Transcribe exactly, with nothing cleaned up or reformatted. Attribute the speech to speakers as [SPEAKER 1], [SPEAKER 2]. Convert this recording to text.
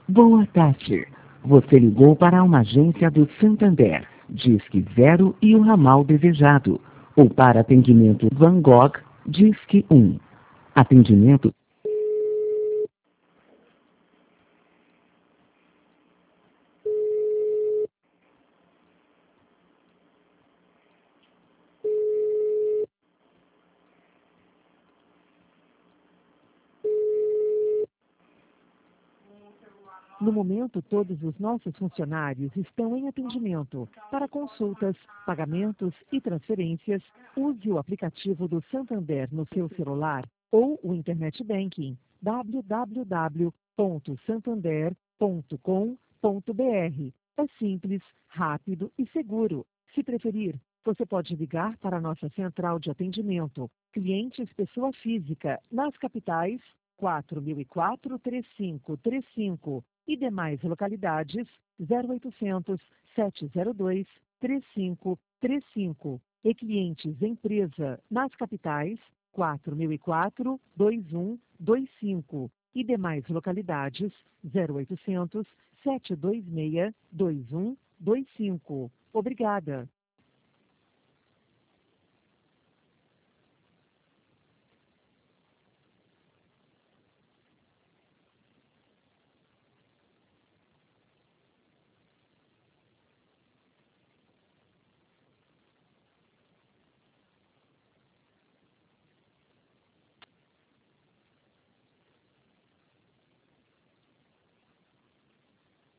[SPEAKER 1] Boa tarde. Você ligou para uma agência do Santander, Disque Zero e o ramal desejado. Ou para atendimento Van Gogh, Disque um. Atendimento. No momento, todos os nossos funcionários estão em atendimento. Para consultas, pagamentos e transferências, use o aplicativo do Santander no seu celular ou o Internet Banking w w w ponto santander ponto com ponto b r. É simples, rápido e seguro. Se preferir, você pode ligar para a nossa central de atendimento, clientes pessoa física, nas capitais quatro mil e quatro, trinta e cinco trinta e cinco e demais localidades zero oitocentos, sete zero dois, trinta e cinco trinta e cinco e clientes empresa nas capitais quatro mil e quatro, vinte e um vinte e cinco e demais localidades zero oitocentos, sete dois seis, dois um dois cinco. Obrigada.